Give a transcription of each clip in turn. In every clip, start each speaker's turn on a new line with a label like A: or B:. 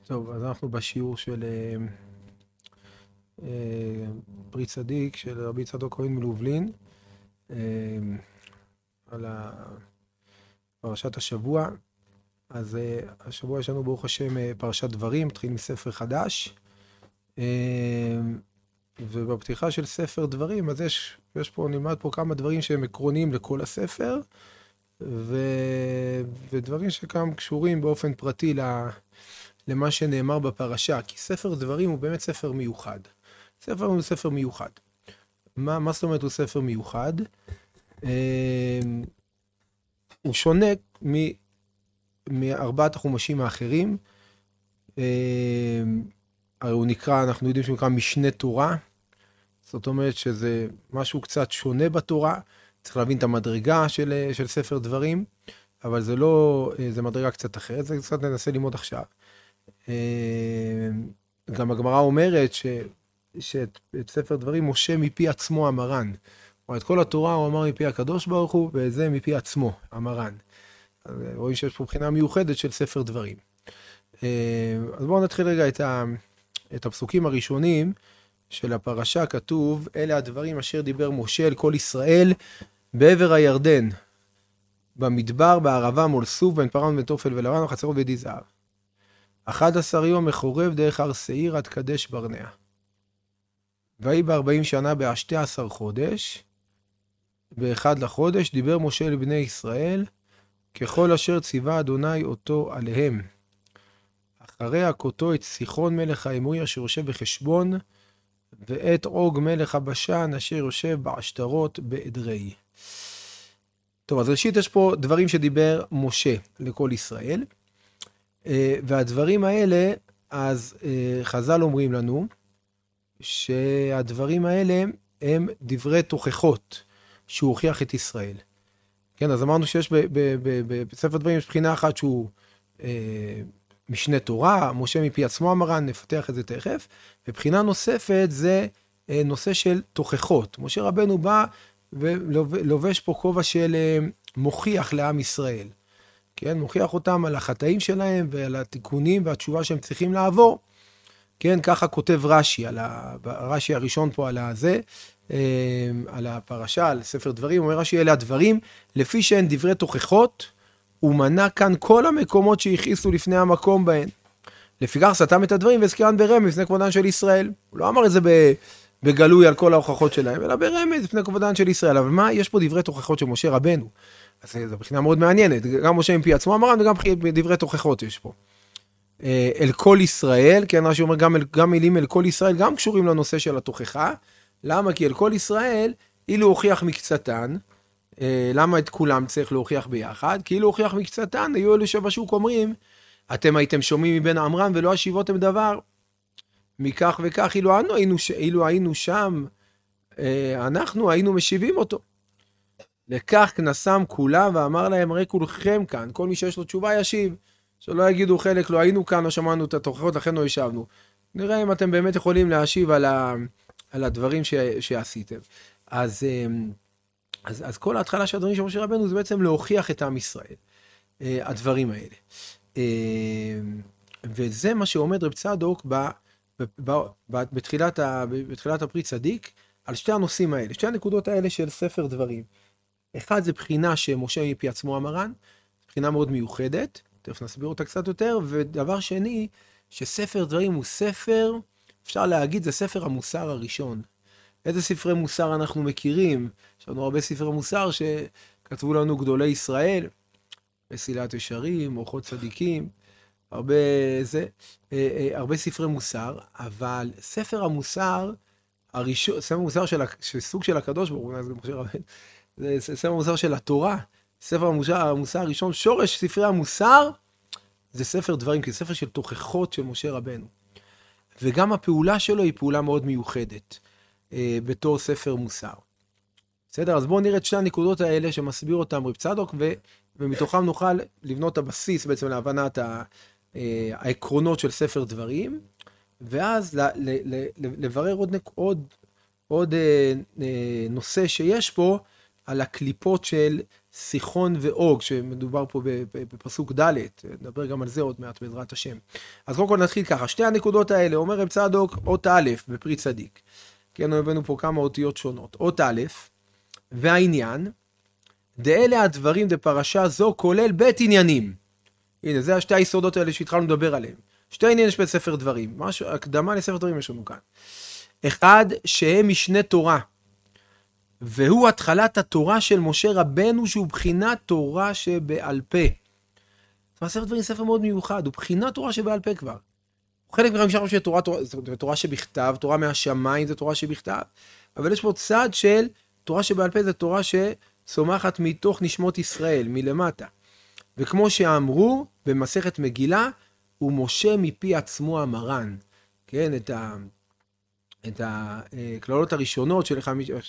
A: טוב, אז אנחנו בשיעור של פרי צדיק של רבי צדוק כהן מלובלין, אה, על פרשת השבוע. אז השבוע יש לנו ברוך השם פרשת דברים, מתחיל מספר חדש. ובפתיחה של ספר דברים, אז יש פה, נלמד פה כמה דברים שהם עקרוניים לכל הספר, ודברים שגם קשורים באופן פרטי למה שנאמר בפרשה, כי ספר דברים הוא באמת ספר מיוחד. ספר הוא ספר מיוחד. מה זאת אומרת הוא ספר מיוחד? הוא שונה מארבעת החומשים האחרים. הרי הוא נקרא, אנחנו יודעים שהוא נקרא משנה תורה. זאת אומרת שזה משהו קצת שונה בתורה. צריך להבין את המדרגה של ספר דברים, אבל זה לא, זה מדרגה קצת אחרת, זה קצת ננסה ללמוד עכשיו. גם הגמרא אומרת שאת ספר דברים משה מפי עצמו המרן. את כל התורה הוא אמר מפי הקדוש ברוך הוא, וזה מפי עצמו, המרן. רואים שיש פה בחינה מיוחדת של ספר דברים. אז בואו נתחיל רגע את הפסוקים הראשונים של הפרשה. כתוב, אלה הדברים אשר דיבר משה אל כל ישראל בעבר הירדן, במדבר, בערבה, מול סוף, בין פרן ובין תופל ולבן, וחצרות וידי זהב. 11 יום מחורב דרך הר שעיר עד קדש ברנע. ויהי ב40 שנה ב12 חודש, באחד לחודש, דיבר משה לבני ישראל, ככל אשר ציווה אדוני אותו עליהם. אחרי הכותו את סיחון מלך האמורי אשר יושב בחשבון, ואת עוג מלך הבשן אשר יושב בעשתרות באדרעי. טוב, אז ראשית יש פה דברים שדיבר משה לכל ישראל, והדברים האלה, אז חז"ל אומרים לנו, שהדברים האלה הם דברי תוכחות שהוא הוכיח את ישראל. כן, אז אמרנו שיש בספר דברים יש בחינה אחת שהוא משנה תורה, משה מפי עצמו המרן, נפתח את זה תכף, ובחינה נוספת זה נושא של תוכחות. משה רבנו בא ולובש פה כובע של מוכיח לעם ישראל. כן, מוכיח אותם על החטאים שלהם ועל התיקונים והתשובה שהם צריכים לעבור. כן, ככה כותב רש"י, רש"י הראשון פה על הזה, על הפרשה, על ספר דברים, אומר רש"י, אלה הדברים, לפי שהן דברי תוכחות, הוא מנה כאן כל המקומות שהכעיסו לפני המקום בהן. לפיכך סתם את הדברים והזכירן ברמז לפני כבודן של ישראל. הוא לא אמר את זה בגלוי על כל ההוכחות שלהם, אלא ברמז לפני כבודן של ישראל. אבל מה? יש פה דברי תוכחות של משה רבנו. אז זו בחינה מאוד מעניינת. גם משה מפי עצמו אמרן וגם דברי תוכחות יש פה. אל כל ישראל, כן, רש"י אומר גם מילים אל כל ישראל, גם קשורים לנושא של התוכחה. למה? כי אל כל ישראל, אילו הוכיח מקצתן, למה את כולם צריך להוכיח ביחד? כי אילו הוכיח מקצתן, היו אלו שבשוק אומרים, אתם הייתם שומעים מבין אמרן ולא השיבותם דבר. מכך וכך, אילו היינו שם, אנחנו היינו משיבים אותו. לכך כנסם כולם ואמר להם, הרי כולכם כאן, כל מי שיש לו תשובה ישיב. שלא יגידו חלק, לא היינו כאן, לא שמענו את התוכחות, לכן לא ישבנו. נראה אם אתם באמת יכולים להשיב על הדברים שעשיתם. אז כל ההתחלה של הדברים של משה רבנו זה בעצם להוכיח את עם ישראל, הדברים האלה. וזה מה שעומד רב צדוק בתחילת הפרי צדיק, על שתי הנושאים האלה, שתי הנקודות האלה של ספר דברים. אחד זה בחינה שמשה מפי עצמו המרן, בחינה מאוד מיוחדת, תכף נסביר אותה קצת יותר, ודבר שני, שספר דברים הוא ספר, אפשר להגיד, זה ספר המוסר הראשון. איזה ספרי מוסר אנחנו מכירים? יש לנו הרבה ספרי מוסר שכתבו לנו גדולי ישראל, מסילת ישרים, אורחות צדיקים, הרבה ספרי מוסר, אבל ספר המוסר הראשון, ספר המוסר של סוג של הקדוש ברוך הוא, זה ספר המוסר של התורה, ספר המוסר הראשון, שורש ספרי המוסר, זה ספר דברים, כי ספר של תוכחות של משה רבנו. וגם הפעולה שלו היא פעולה מאוד מיוחדת, בתור ספר מוסר. בסדר? אז בואו נראה את שתי הנקודות האלה שמסביר אותם רב צדוק, ומתוכם נוכל לבנות הבסיס בעצם להבנת העקרונות של ספר דברים, ואז לברר עוד נושא שיש פה, על הקליפות של סיחון ואוג, שמדובר פה בפסוק ד', נדבר גם על זה עוד מעט בעזרת השם. אז קודם כל נתחיל ככה, שתי הנקודות האלה, אומר רב צדוק, אות א' בפרי צדיק. כן, הבאנו פה כמה אותיות שונות. אות א', והעניין, דאלה הדברים דפרשה זו כולל בית עניינים. הנה, זה השתי היסודות האלה שהתחלנו לדבר עליהם. שתי עניינים יש בספר דברים. משהו, הקדמה לספר דברים יש לנו כאן. אחד, שהם משנה תורה. והוא התחלת התורה של משה רבנו, שהוא בחינת תורה שבעל פה. הספר דברים ספר מאוד מיוחד, הוא בחינת תורה שבעל פה כבר. חלק מרמישה חושב תורה שבכתב, תורה מהשמיים זה תורה שבכתב, אבל יש פה צד של תורה שבעל פה, זה תורה שצומחת מתוך נשמות ישראל, מלמטה. וכמו שאמרו במסכת מגילה, הוא משה מפי עצמו המרן. כן, את הכללות הראשונות של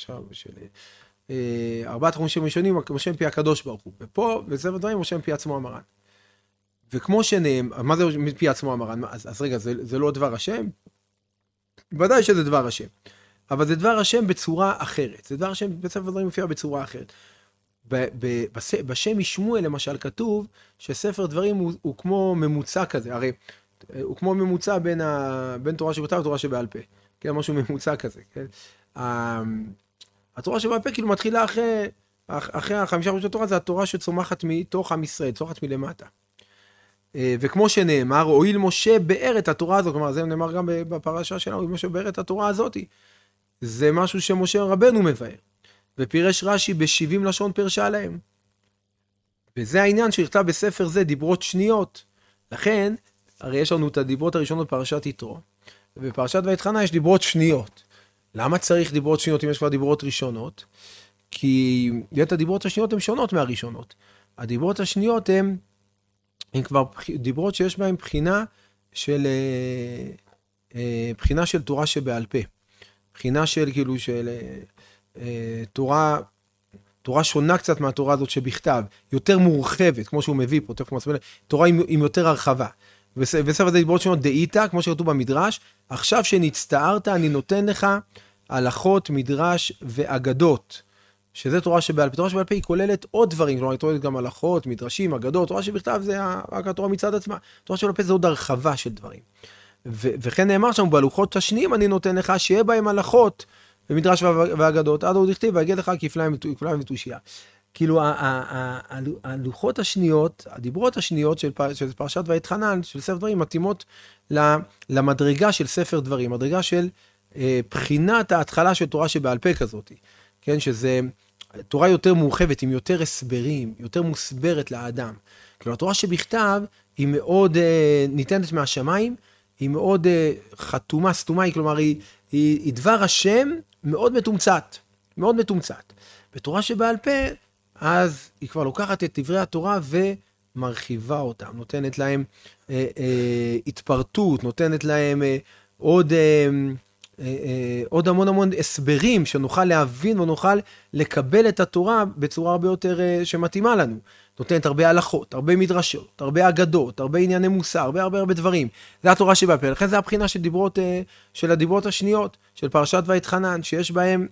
A: ארבעת החומשי ראשונים, משה מפי הקדוש ברוך הוא. ופה, בספר דברים, משה מפי עצמו המרן. וכמו שנאמר, מה זה מפי עצמו המרן? אז רגע, זה לא דבר השם? ודאי שזה דבר השם. אבל זה דבר השם בצורה אחרת. זה דבר השם, בספר דברים מופיע בצורה אחרת. בשם משמואל, למשל, כתוב שספר דברים הוא כמו ממוצע כזה. הרי הוא כמו ממוצע בין תורה שבכתב לתורה שבעל פה. כן, משהו ממוצע כזה. כן? התורה שבעל פה כאילו מתחילה אחרי החמישה ראשי התורה, זה התורה שצומחת מתוך עם ישראל, צומחת מלמטה. וכמו שנאמר, הואיל משה באר את התורה הזאת, כלומר, זה נאמר גם בפרשה שלנו, הואיל משה באר את התורה הזאת. זה משהו שמשה רבנו מבאר. ופירש רש"י ב70 לשון פרשה להם. וזה העניין שנכתב בספר זה, דיברות שניות. לכן, הרי יש לנו את הדיברות הראשונות פרשת יתרו, ובפרשת ויתחנה יש דיברות שניות. למה צריך דיברות שניות אם יש כבר דיברות ראשונות? כי הדיברות השניות הן שונות מהראשונות. הדיברות השניות הן כבר דיברות שיש בהן בחינה של תורה שבעל פה. בחינה של כאילו של תורה שונה קצת מהתורה הזאת שבכתב, יותר מורחבת, כמו שהוא מביא פה, תורה עם יותר הרחבה. וספר זה דיברות שונות דאיתא, כמו שכתוב במדרש, עכשיו שנצטערת אני נותן לך הלכות, מדרש ואגדות, שזה תורה שבעל פה. תורה שבעל פה היא כוללת עוד דברים, כלומר היא כוללת גם הלכות, מדרשים, אגדות, תורה שבכתב זה רק התורה מצד עצמה, תורה שבעל פה זה עוד הרחבה של דברים. וכן נאמר שם, בהלוכות השניים אני נותן לך שיהיה בהם הלכות, ומדרש ואגדות, עד עוד הכתיב, ויגיד לך כפליים ותושייה. כאילו, הלוחות השניות, הדיברות השניות של פרשת ויתחנן, של ספר דברים, מתאימות למדרגה של ספר דברים, מדרגה של בחינת ההתחלה של תורה שבעל פה כזאת. כן, שזה תורה יותר מורחבת, עם יותר הסברים, יותר מוסברת לאדם. כאילו, התורה שבכתב היא מאוד ניתנת מהשמיים, היא מאוד חתומה, סתומה, כלומר, היא דבר השם מאוד מתומצת, מאוד מתומצת. בתורה שבעל פה, אז היא כבר לוקחת את דברי התורה ומרחיבה אותם, נותנת להם התפרטות, נותנת להם עוד המון הסברים שנוכל להבין ונוכל לקבל את התורה בצורה הרבה יותר שמתאימה לנו. נותנת הרבה הלכות, הרבה מדרשות, הרבה אגדות, הרבה ענייני מוסר, הרבה דברים. זה התורה שבעל פה. לכן זה הבחינה של הדיברות השניות, של פרשת ויתחנן, שיש בהם,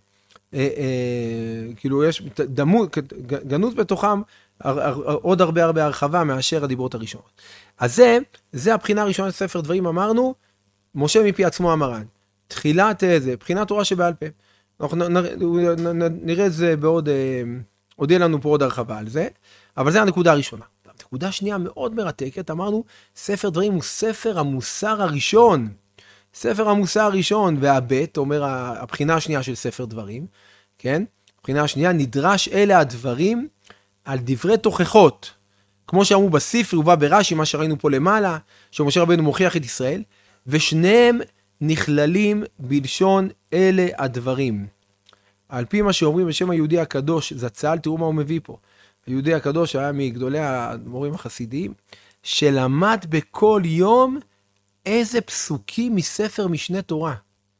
A: כאילו יש גנות בתוכם, עוד הרבה הרחבה מאשר הדיברות הראשונות. אז זה הבחינה הראשונה של ספר דברים, אמרנו, משה מפי עצמו המרן. תחילת זה, בחינת תורה שבעל פה. אנחנו נראה את זה עוד יהיה לנו פה עוד הרחבה על זה, אבל זה הנקודה הראשונה. הנקודה השנייה מאוד מרתקת, אמרנו, ספר דברים הוא ספר המוסר הראשון. ספר המוסר הראשון, והבית, אומר הבחינה השנייה של ספר דברים, כן? הבחינה השנייה, נדרש אלה הדברים על דברי תוכחות. כמו שאמרו בספר, ובא ברש"י, מה שראינו פה למעלה, שמשה רבנו מוכיח את ישראל, ושניהם נכללים בלשון אלה הדברים. על פי מה שאומרים בשם היהודי הקדוש זצ"ל, תראו מה הוא מביא פה. היהודי הקדוש היה מגדולי המורים החסידיים, שלמד בכל יום איזה פסוקים מספר משנה תורה,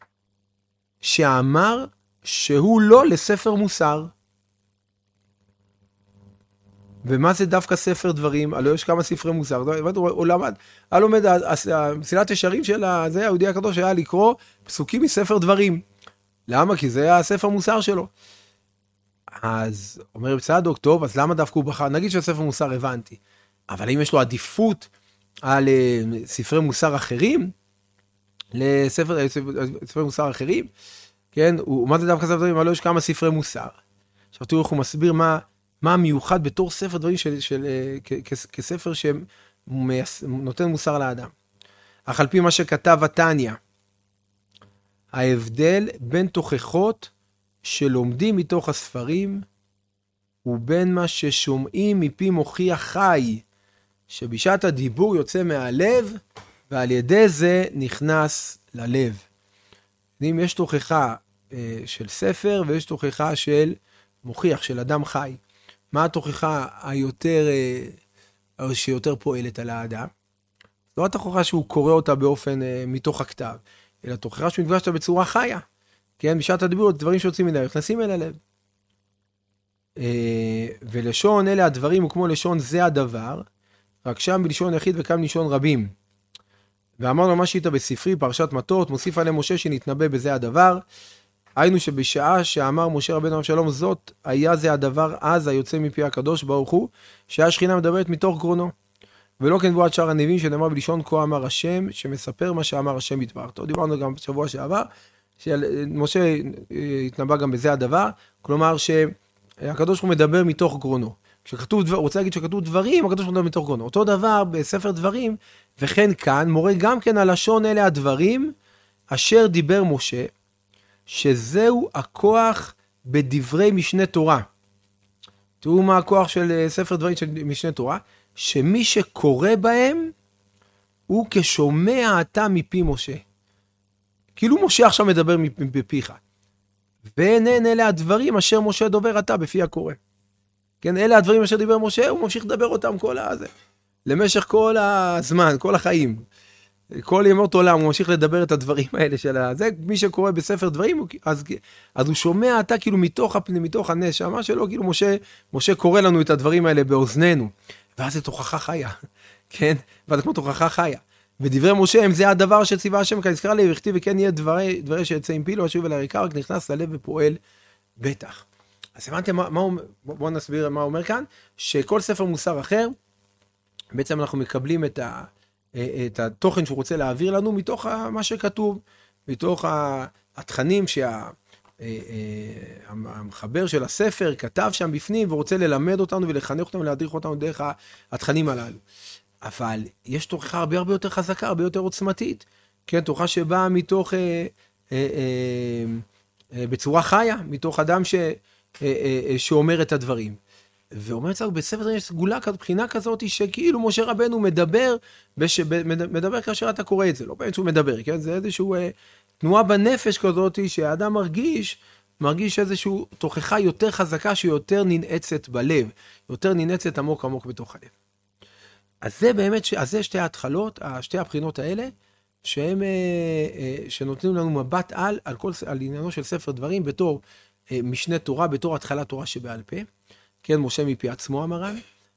A: שאמר שהוא לא לספר מוסר. ומה זה דווקא ספר דברים? הלוא יש כמה ספרי מוסר. הוא למד, הלומד, מסילת ישרים של זה, היהודי הקדוש היה לקרוא פסוקים מספר דברים. למה? כי זה היה הספר מוסר שלו. אז אומר צדוק, טוב, אז למה דווקא הוא בחר? נגיד שספר מוסר הבנתי, אבל האם יש לו עדיפות על ספרי מוסר אחרים? ספרי מוסר אחרים? כן, מה זה דווקא ספר דברים? אבל לא, יש כמה ספרי מוסר. עכשיו תראו איך הוא מסביר מה המיוחד בתור ספר דברים כספר שנותן מוסר לאדם. אך על פי מה שכתב התניא, ההבדל בין תוכחות שלומדים מתוך הספרים, ובין מה ששומעים מפי מוחי החי, שבשעת הדיבור יוצא מהלב, ועל ידי זה נכנס ללב. אם יש תוכחה של ספר, ויש תוכחה של מוכיח, של אדם חי. מה התוכחה שיותר פועלת על האדם? לא התוכחה שהוא קורא אותה באופן מתוך הכתב, אלא תוכחה שהוא נפגש אותה בצורה חיה. כן, בשעת הדיבור, דברים שיוצאים מן הלב, נכנסים אל הלב. ולשון אלה הדברים, וכמו לשון זה הדבר, רק שם בלשון יחיד וכאן בלשון רבים. ואמרנו מה שהיית בספרי, פרשת מטות, מוסיף עליהם משה שנתנבא בזה הדבר. היינו שבשעה שאמר משה רבנו אבשלום, זאת היה זה הדבר אז היוצא מפי הקדוש ברוך הוא, שהשכינה מדברת מתוך גרונו. ולא כנבואת שאר הנביאים שנאמר בלשון כה אמר השם, שמספר מה שאמר השם יתברך. דיברנו גם בשבוע שעבר, שמשה התנבא גם בזה הדבר, כלומר שהקדוש ברוך הוא מדבר מתוך גרונו. כשכתוב דבר, הוא רוצה להגיד שכתוב דברים, הקדוש ברוך הוא מדבר מתוך גרונו. אותו דבר בספר דברים, וכן כאן, מורה גם כן הלשון אלה הדברים, אשר דיבר משה, שזהו הכוח בדברי משנה תורה. תראו מה הכוח של ספר דברים של משנה תורה, שמי שקורא בהם, הוא כשומע אתה מפי משה. כאילו משה עכשיו מדבר מפיך. ואינן אלה הדברים אשר משה דובר אתה בפי הקורא. כן, אלה הדברים אשר דיבר משה, הוא ממשיך לדבר אותם למשך כל הזמן, כל החיים. כל ימות עולם הוא ממשיך לדבר את הדברים האלה של זה. מי שקורא בספר דברים, אז הוא שומע אתה כאילו מתוך הנשמה שלו, כאילו משה קורא לנו את הדברים האלה באוזננו. ואז זה תוכחה חיה, כן? ואז זה כמו תוכחה חיה. ודברי משה הם זה הדבר שציווה השם, כנזכר לי וכתיב וכן יהיה דברי שיצא עם פילו, אשוב אל הריקה, רק נכנס ללב ופועל בטח. אז הבנתם בואו נסביר מה הוא אומר כאן, שכל ספר מוסר אחר, בעצם אנחנו מקבלים את התוכן שהוא רוצה להעביר לנו מתוך מה שכתוב, מתוך התכנים שהמחבר של הספר כתב שם בפנים, ורוצה ללמד אותנו ולחנך אותנו ולהדריך אותנו דרך התכנים הללו. אבל יש תוכחה הרבה הרבה יותר חזקה, הרבה יותר עוצמתית, כן, תוכחה שבאה מתוך, בצורה חיה, מתוך אדם שאומר את הדברים. ואומר צדוק, בספר דברים יש סגולה, בחינה כזאת, שכאילו משה רבנו מדבר כאשר אתה קורא את זה, לא באמת שהוא מדבר, כן? זה איזשהו תנועה בנפש כזאת, שהאדם מרגיש איזשהו תוכחה יותר חזקה, שיותר ננעצת בלב, יותר ננעצת עמוק עמוק בתוך הלב. אז זה באמת, אז זה שתי ההתחלות, שתי הבחינות האלה, שנותנים לנו מבט על עניינו של ספר דברים, בתור משנה תורה, בתור התחלת תורה שבעל פה, כן, משה מפי עצמו המרן,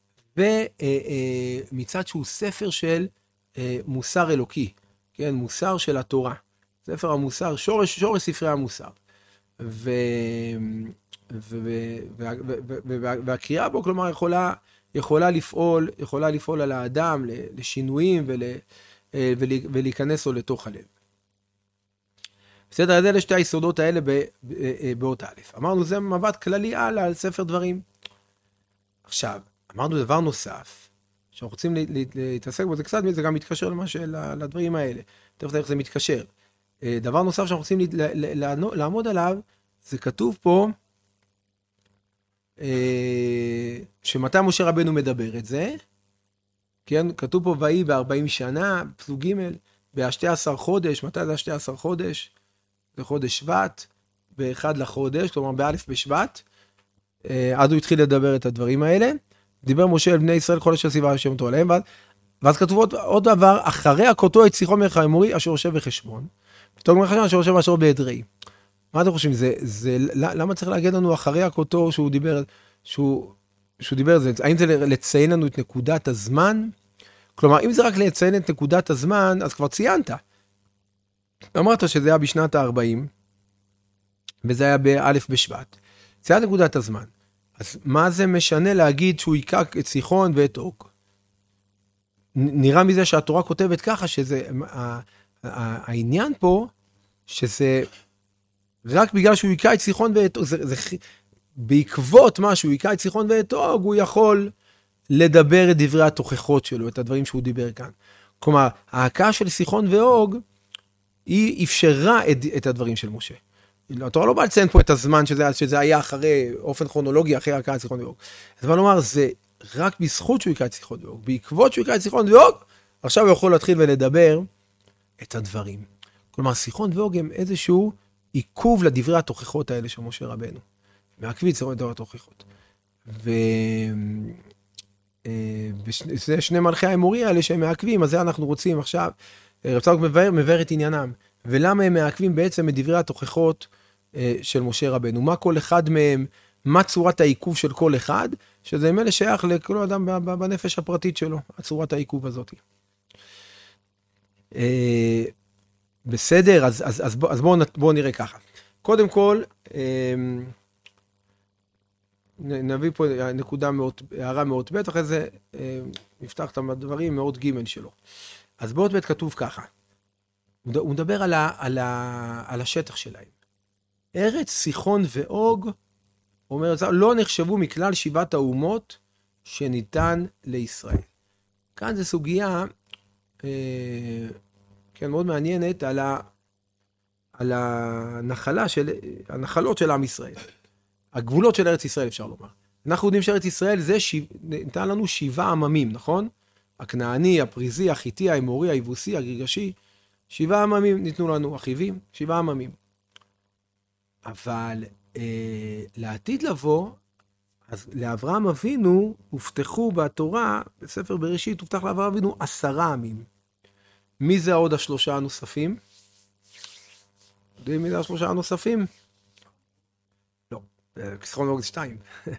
A: ומצד שהוא ספר של מוסר אלוקי, כן, מוסר של התורה, ספר המוסר, שורש ספרי המוסר, והקריאה בו, כלומר, יכולה לפעול על האדם לשינויים ולהיכנס לו לתוך הלב. בסדר, אז אלה שתי היסודות האלה באות א'. אמרנו, זה מבט כללי על ספר דברים. עכשיו, אמרנו דבר נוסף, שאנחנו רוצים להתעסק בו, זה גם מתקשר לדברים האלה. תכף איך זה מתקשר. דבר נוסף שאנחנו רוצים לעמוד עליו, זה כתוב פה, שמתי משה רבנו מדבר את זה, כן, כתוב פה ויהי ב-40 שנה, פסוק ג' ב-12 חודש, מתי זה 12 חודש? זה חודש שבט, ב-1 לחודש, כלומר באלף בשבט, אז הוא התחיל לדבר את הדברים האלה, דיבר משה אל בני ישראל כל אשר ציווה השם אותו עליהם, ואז כתוב עוד דבר, אחרי הכותו את שיחו מלך האמורי, אשר יושב בחשבון, פתאום מלך החשבון, אשר יושב אשר באדרעי. מה אתם חושבים? למה צריך להגיד לנו אחרי הכותו שהוא דיבר את זה? האם זה לציין לנו את נקודת הזמן? כלומר, אם זה רק לציין את נקודת הזמן, אז כבר ציינת. אמרת שזה היה בשנת ה-40, וזה היה באלף בשבט. זה נקודת הזמן. אז מה זה משנה להגיד שהוא היכה את סיחון ואת אוג? נראה מזה שהתורה כותבת ככה, שזה, העניין פה, שזה רק בגלל שהוא היכה את סיחון ואת אוג, בעקבות מה שהוא היכה את סיחון ואת אוג, הוא יכול לדבר את דברי התוכחות שלו, את הדברים שהוא דיבר כאן. כלומר, ההכאה של סיחון ואוג, היא אפשרה את הדברים של משה. התורה לא באה לציין פה את הזמן שזה היה אחרי, אופן כרונולוגי, אחרי ההכאה את סיחון ואוג. אז מה לומר, זה רק בזכות שהוא היכה את סיחון ואוג. בעקבות שהוא היכה את סיחון ואוג, עכשיו הוא יכול להתחיל ולדבר את הדברים. כלומר, סיחון ואוג הם איזשהו עיכוב לדברי התוכחות האלה של משה רבנו. מעכבים את דברי התוכחות. וזה שני מלכי האמורי האלה שהם מעכבים, אז זה אנחנו רוצים עכשיו, רב צדוק מבאר את עניינם. ולמה הם מעכבים בעצם את דברי התוכחות של משה רבנו? מה כל אחד מהם, מה צורת העיכוב של כל אחד, שזה ממילא שייך לכל אדם בנפש הפרטית שלו, הצורת העיכוב הזאת. בסדר, אז בואו נראה ככה. קודם כל, נביא פה נקודה הערה מאוד ב', אחרי זה נפתח את הדברים מאוד ג' שלו. אז באות ב' כתוב ככה, הוא מדבר על השטח שלהם. ארץ סיחון ואוג, אומר, לא נחשבו מכלל 7 האומות שניתן לישראל. כאן זו סוגיה כן, מאוד מעניינת על הנחלות של עם ישראל. הגבולות של ארץ ישראל, אפשר לומר. אנחנו יודעים שארץ ישראל ניתן לנו 7 עממים, נכון? הכנעני, הפריזי, החיתי, האמורי, היבוסי, הגרגשי. 7 עממים ניתנו לנו, החיבים, 7 עממים. אבל לעתיד לבוא, אז לאברהם אבינו הובטחו בתורה, בספר בראשית, הובטח לאברהם אבינו 10 עמים. מי זה עוד 3 הנוספים? יודעים מי זה 3 הנוספים? לא, סיחון ואוג 2.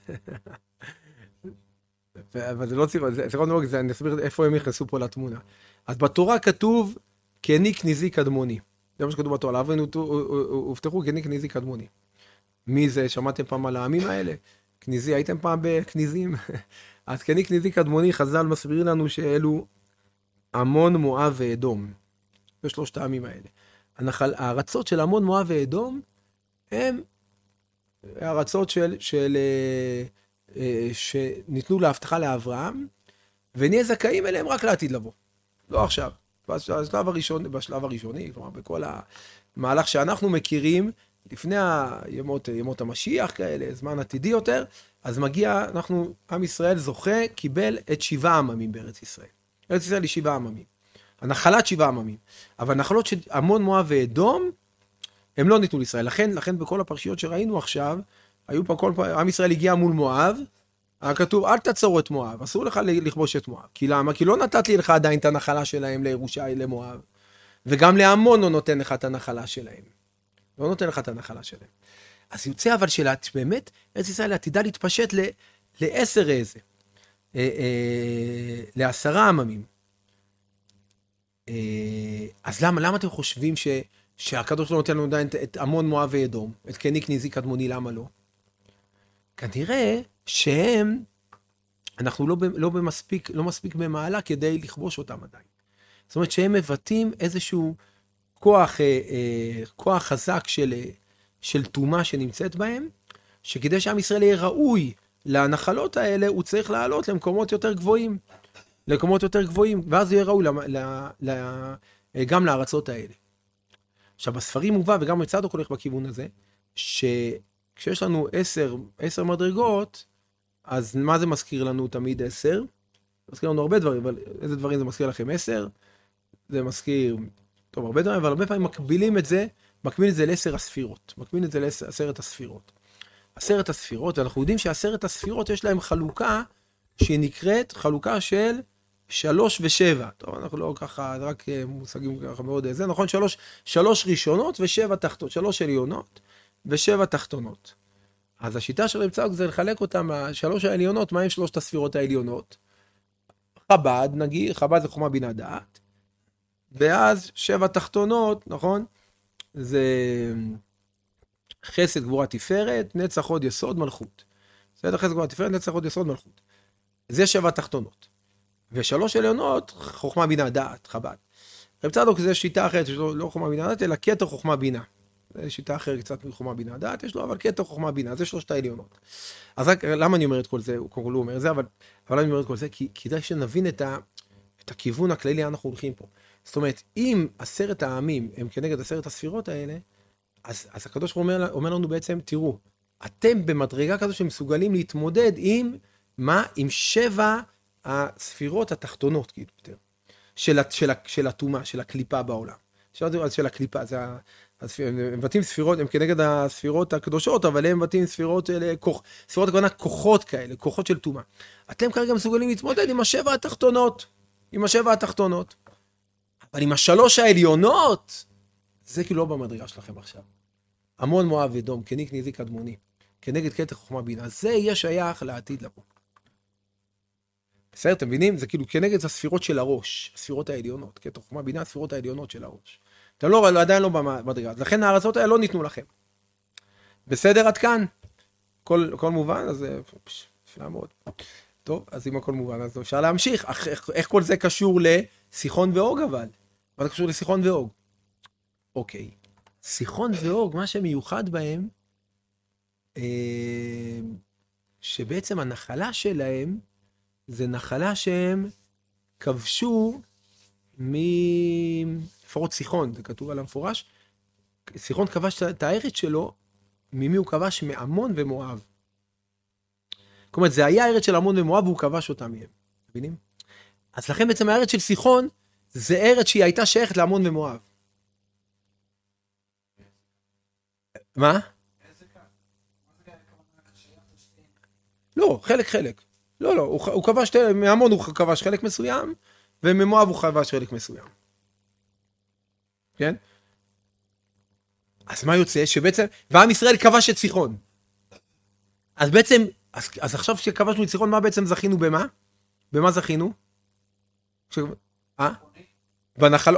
A: אבל זה לא סיחון ואוג, אני אסביר איפה הם נכנסו פה לתמונה. אז בתורה כתוב, כניק ניזי קדמוני. זה מה שכתוב בתורה, לאברהם הובטחו כניק ניזי קדמוני. מי זה? שמעתם פעם על העמים האלה? כניזי, הייתם פעם בכניזים? אז כניק ניזי קדמוני, חז"ל מסבירים לנו שאלו עמון, מואב ואדום. זה 3 העמים האלה. הארצות של עמון, מואב ואדום, הם הארצות שניתנו להבטחה לאברהם, ונהיה זכאים אליהם רק לעתיד לבוא. לא עכשיו. בשלב הראשוני, כלומר, בכל המהלך שאנחנו מכירים, לפני ימות המשיח כאלה, זמן עתידי יותר, אז מגיע, עם ישראל זוכה, קיבל את 7 עממים בארץ ישראל. ארץ ישראל היא 7 עממים. הנחלת 7 עממים. אבל נחלות של עמון, מואב ואדום, הם לא ניתנו לישראל. לכן בכל הפרשיות שראינו עכשיו, היו פה עם ישראל הגיע מול מואב, כתוב, אל תצורו את מואב, אסור לך לכבוש את מואב. כי למה? כי לא נתתי לך עדיין את הנחלה שלהם לירושלים, למואב. וגם לעמון לא נותן לך את הנחלה שלהם. לא נותן לך את הנחלה שלהם. אז יוצא אבל באמת, ארץ ישראל עתידה להתפשט ל10 איזה. ל10 עממים. אז למה אתם חושבים שהקדוש לא נותן לנו עדיין את עמון, מואב ואדום? את כניק ניזי קדמוני, למה לא? כנראה שהם, אנחנו לא מספיק במעלה כדי לכבוש אותם עדיין. זאת אומרת שהם מבטאים איזשהו כוח חזק של תאומה שנמצאת בהם, שכדי שעם ישראל יהיה ראוי לנחלות האלה, הוא צריך לעלות למקומות יותר גבוהים, ואז יהיה ראוי גם לארצות האלה. עכשיו, בספרים מובא, וגם מצדוק הולך בכיוון הזה, כשיש לנו 10 מדרגות, אז מה זה מזכיר לנו תמיד 10? מזכיר לנו הרבה דברים, אבל איזה דברים זה מזכיר לכם 10? זה מזכיר, טוב, הרבה דברים, אבל הרבה פעמים מקבילים את זה ל10 הספירות. מקבילים את זה ל10 הספירות. 10 הספירות, ואנחנו יודעים ש10 הספירות יש להם חלוקה, שהיא נקראת חלוקה של 3 ו7. טוב, אנחנו לא ככה, רק מושגים ככה מאוד זה, נכון? 3 ראשונות ו7 תחתות, 3 עליונות ו7 תחתונות. אז השיטה של רב צדוק זה לחלק אותם, 3 העליונות, מה הם 3 הספירות העליונות? חב"ד, נגיד, חב"ד זה חוכמה בינה דעת, ואז 7 תחתונות, נכון? זה חסד, גבורה, תפארת, נצח, הוד, יסוד, מלכות. בסדר? חסד, גבורה, תפארת, נצח, הוד, יסוד, מלכות. זה 7 תחתונות. ו3 עליונות, חוכמה, בינה, דעת, חב"ד. רב צדוק זה שיטה אחרת, יש לו לא חוכמה, בינה, דעת, אלא כתר, חוכמה, בינה. זו שיטה אחרת קצת מחוכמה, בינה, דעת, יש לו, אבל כתר, חוכמה, בינה. זה 3 העליונות. אז רק, למה אני אומר את כל זה? הוא אומר את זה, אבל אני אומר את כל זה, כי כדאי שנבין את הכיוון הכללי אנחנו הולכים פה. זאת אומרת, אם 10 העמים הם כנגד 10 הספירות האלה, אז הקדוש ברוך הוא אומר לנו בעצם, תראו, אתם במדרגה כזו שמסוגלים להתמודד עם מה? עם 7 הספירות התחתונות, כאילו, יותר. של הטומאה, של הקליפה בעולם. של הקליפה, זה הם מבטאים ספירות, הם כנגד הספירות הקדושות, אבל הם מבטאים ספירות ספירות הכוונה כוחות כאלה, כוחות של טומאה. אתם כרגע מסוגלים להתמודד עם 7 התחתונות, עם 7 התחתונות. אבל עם 3 העליונות, זה כאילו לא במדרגה שלכם עכשיו. עמון, מואב ודום, כניק, ניזי, קדמוני, כנגד כתר, חוכמה, בינה. זה יהיה שייך לעתיד לבוא. בסדר, אתם מבינים? זה כאילו כנגד הספירות של הראש, הספירות העליונות, כתר, חוכמה, בינה, הספירות העליונות של הראש. אתם לא, עדיין לא במדרגה. לכן הארצות האלה לא ניתנו לכם. בסדר, עד כאן? כל מובן? אז נפלא מאוד. טוב, אז אם הכל מובן, אז אפשר להמשיך. איך כל זה קשור לסיחון ואוג אבל? מה זה קשור לסיחון ואוג? אוקיי. סיחון ואוג, מה שמיוחד בהם, שבעצם הנחלה שלהם, זה נחלה שהם כבשו לפחות סיחון, זה כתוב על המפורש, סיחון כבש את הארץ שלו, ממי הוא כבש? מעמון ומואב. זאת אומרת, זה היה הארץ של עמון ומואב, והוא כבש אותם מהם. מבינים? אז לכן בעצם הארץ של סיחון, זה ארץ שהיא הייתה שייכת לעמון ומואב. מה? לא, חלק. לא, הוא כבש, מעמון הוא כבש חלק מסוים, וממואב הוא כבש חלק מסוים. כן? אז מה יוצא? שבעצם, ועם ישראל כבש את סיחון. אז בעצם, אז עכשיו שכבשנו את סיחון, מה בעצם זכינו במה? במה זכינו? בנחלות,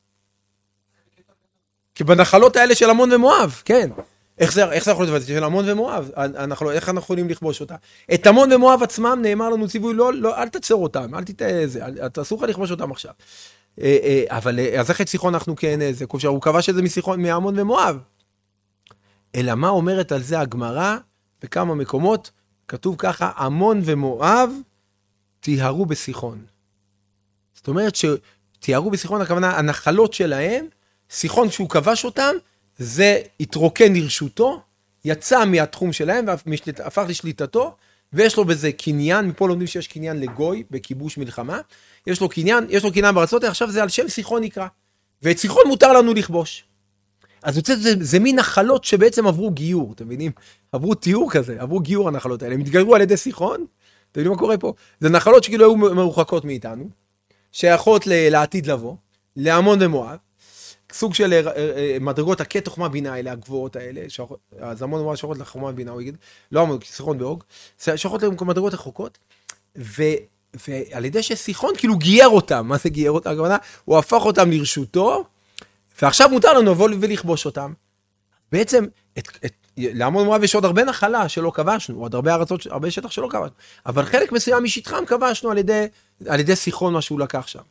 A: כי בנחלות האלה של עמון ומואב, כן. איך זה יכול להיות? של עמון ומואב, איך אנחנו יכולים לכבוש אותה? את עמון ומואב עצמם נאמר לנו ציווי, לא, אל תצור אותם, אל תתאה זה, אסור לך לכבוש אותם עכשיו. אבל אז איך את סיחון אנחנו כן, זה כובשר, הוא כבש את זה מעמון ומואב. אלא מה אומרת על זה הגמרא? בכמה מקומות כתוב ככה, עמון ומואב תיהרו בסיחון. זאת אומרת שתיהרו בסיחון, הכוונה, הנחלות שלהם, סיחון כשהוא כבש אותם, זה התרוקן לרשותו, יצא מהתחום שלהם, והפך לשליטתו, ויש לו בזה קניין, מפה לומדים שיש קניין לגוי, בכיבוש מלחמה, יש לו קניין בארצות, עכשיו זה על שם סיחון נקרא, ואת סיחון מותר לנו לכבוש. אז זה מין נחלות שבעצם עברו גיור, אתם מבינים? עברו תיאור כזה, עברו גיור הנחלות האלה, הם התגיירו על ידי סיחון, אתם יודעים מה קורה פה? זה נחלות שכאילו היו מרוחקות מאיתנו, שייכות לעתיד לבוא, לעמון ומואב, סוג של מדרגות הכתר, חוכמה, בינה האלה, הגבוהות האלה, אז עמון ומואב שייכות לחוכמה, בינה, הוא יגיד, לא עמון, סיחון ואוג, שייכות למדרגות רחוקות, ועל ידי שסיחון כאילו גייר אותם, מה זה גייר אותם? הכוונה, הוא הפך אותם לרשותו, ועכשיו מותר לנו לבוא ולכבוש אותם. בעצם, לעמון ומואב יש עוד הרבה נחלה שלא כבשנו, עוד הרבה ארצות, הרבה שטח שלא כבשנו, אבל חלק מסוים משטחם כבשנו על ידי סיחון מה שהוא לקח שם.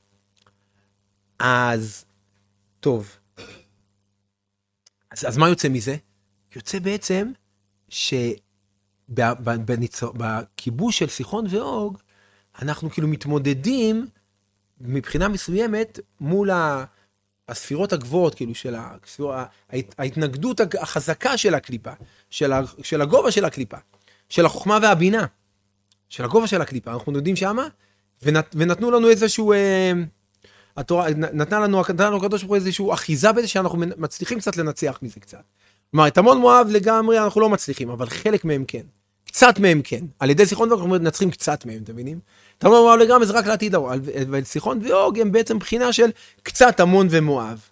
A: אז, טוב. אז מה יוצא מזה? יוצא בעצם בכיבוש של סיחון ואוג, אנחנו כאילו מתמודדים מבחינה מסוימת מול הספירות הגבוהות, כאילו של ההתנגדות החזקה של הקליפה, של הגובה של הקליפה, של החוכמה והבינה, של הגובה של הקליפה. אנחנו יודעים שמה, ונתנו לנו איזשהו, התורה, נתנה לנו הקדוש ברוך הוא איזשהו אחיזה בזה, שאנחנו מצליחים קצת לנצח מזה קצת. כלומר, את עמון מואב לגמרי אנחנו לא מצליחים, אבל חלק מהם כן. קצת מהם כן. על ידי סיחון ואוג אנחנו מנצחים קצת מהם, אתם מבינים? את עמון ומואב לגמרי זה רק לעתיד לבוא, אבל סיחון ואוג הם בעצם בחינה של קצת עמון ומואב.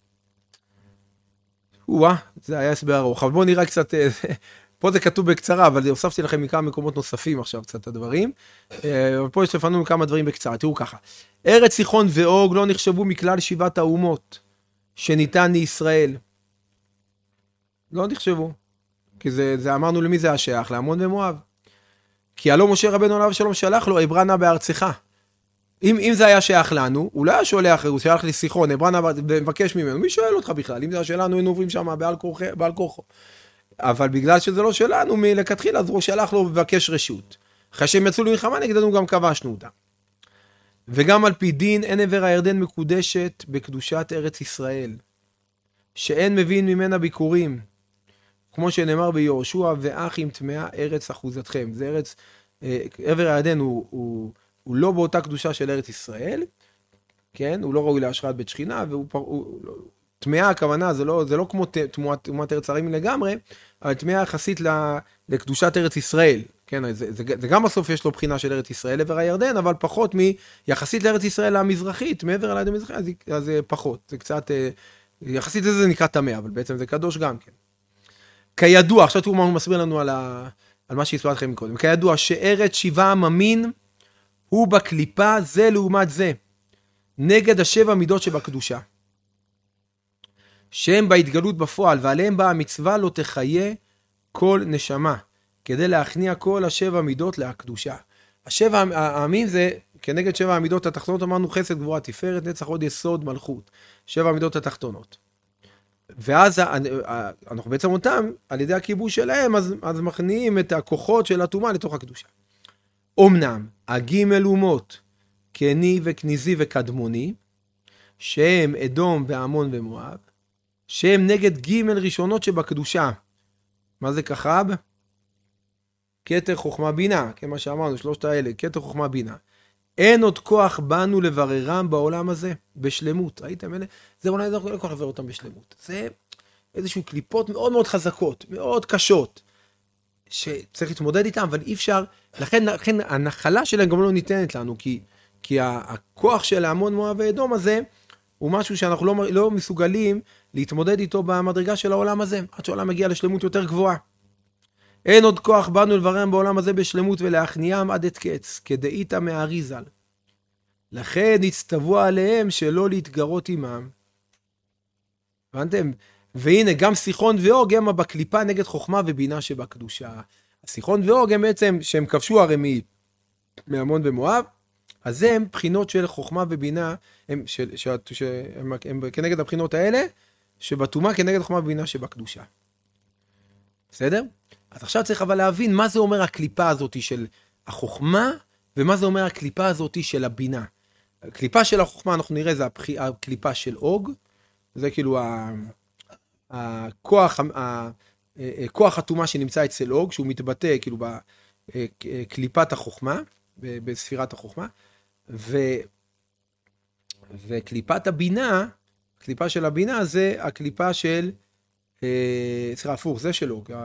A: זה היה הסבר ארוך, אבל בואו נראה קצת, פה זה כתוב בקצרה, אבל הוספתי לכם מכמה מקומות נוספים עכשיו קצת את הדברים, אבל פה יש לפנינו כמה דברים בקצרה, תראו ככה. ארץ סיחון ואוג לא נחשבו מכלל 7 האומות שניתן לישראל. לא נחשבו. כי זה אמרנו למי זה השייך, לעמון ומואב. כי הלא משה רבנו עליו שלום שלח לו, עברה נא בארצך. אם זה היה שייך לנו, הוא לא היה שולח, הוא שלח לי סיחון, עברה נא מבקש ממנו, מי שואל אותך בכלל? אם זה היה שלנו, היינו עוברים שם בעל כורחו. אבל בגלל שזה לא שלנו, מלכתחילה, אז הוא שלח לו ובקש רשות. אחרי שהם יצאו למלחמה נגדנו, גם כבשנו אותה. וגם על פי דין, אין עבר הירדן מקודשת בקדושת ארץ ישראל, שאין מבין ממנה ביקורים, כמו שנאמר ביהושע, ואחים טמאה ארץ אחוזתכם. זה ארץ, עבר הירדן הוא לא באותה קדושה של ארץ ישראל, כן? הוא לא ראוי להשראת בית שכינה, טמאה הכוונה, זה לא כמו תמורת ארץ הרים לגמרי, אבל טמאה יחסית לקדושת ארץ ישראל, כן? זה גם בסוף יש לו בחינה של ארץ ישראל עבר הירדן, אבל פחות יחסית לארץ ישראל המזרחית, מעבר על הירדן המזרחית, אז זה פחות, זה קצת, יחסית לזה זה נקרא טמאה, אבל בעצם זה קדוש גם כן. כידוע, עכשיו הוא מסביר לנו על מה שהסברתי לכם מקודם, כידוע שארץ שבעה עממין הוא בקליפה זה לעומת זה, נגד השבע מידות שבקדושה, שהם בהתגלות בפועל, ועליהם באה המצווה לא תחיה כל נשמה, כדי להכניע כל השבע מידות להקדושה. השבע העמים זה כנגד שבע המידות התחתונות, אמרנו חסד גבורה תפארת נצח עוד יסוד מלכות, שבע המידות התחתונות. ואז אנחנו בעצם אותם, על ידי הכיבוש שלהם, אז מכניעים את הכוחות של הטומאה לתוך הקדושה. אמנם, הגימל אומות, קני וכניזי וקדמוני, שהם אדום ועמון ומואב, שהם נגד גימל ראשונות שבקדושה. מה זה כחב? כתר חוכמה בינה, כמה שאמרנו, שלושת האלה, כתר חוכמה בינה. אין עוד כוח בנו לבררם בעולם הזה, בשלמות. ראיתם? זה אולי לא כל כך לברר אותם בשלמות. זה איזשהו קליפות מאוד מאוד חזקות, מאוד קשות, שצריך להתמודד איתם, אבל אי אפשר, לכן הנחלה שלהם גם לא ניתנת לנו, כי הכוח של העמון מואב ואדום הזה, הוא משהו שאנחנו לא מסוגלים להתמודד איתו במדרגה של העולם הזה, עד שהעולם מגיע לשלמות יותר גבוהה. אין עוד כוח בנו לבררם בעולם הזה בשלמות ולהכניעם עד את קץ, כדאיתא מהאריזל. לכן הצטוו עליהם שלא להתגרות עמם. הבנתם? והנה גם סיחון ואוג הם בקליפה נגד חוכמה ובינה שבקדושה. הסיחון ואוג הם בעצם שהם כבשו הרי מעמון ומואב, אז הם בחינות של חוכמה ובינה, הם כנגד הבחינות האלה, שבטומאה כנגד חוכמה ובינה שבקדושה. בסדר? אז עכשיו צריך אבל להבין מה זה אומר הקליפה הזאת של החוכמה, ומה זה אומר הקליפה הזאת של הבינה. הקליפה של החוכמה, אנחנו נראה, זה הקליפה של אוג, זה כאילו כוח הטומאה שנמצא אצל אוג, שהוא מתבטא כאילו בקליפת החוכמה, בספירת החוכמה, וקליפת הבינה, הקליפה של הבינה זה הקליפה של, הפוך, זה של אוג,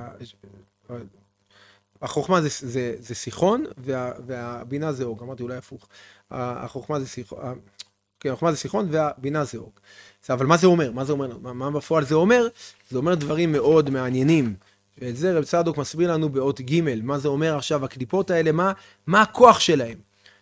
A: החוכמה זה סיחון, והבינה זה אוג, אמרתי אולי הפוך, החוכמה זה סיחון, כן, החוכמה זה סיחון והבינה זה אוג. אבל מה זה אומר? מה בפועל זה אומר? זה אומר דברים מאוד מעניינים. ואת זה רב צדוק מסביר לנו באות ג' מה זה אומר עכשיו הקליפות האלה, מה הכוח שלהם,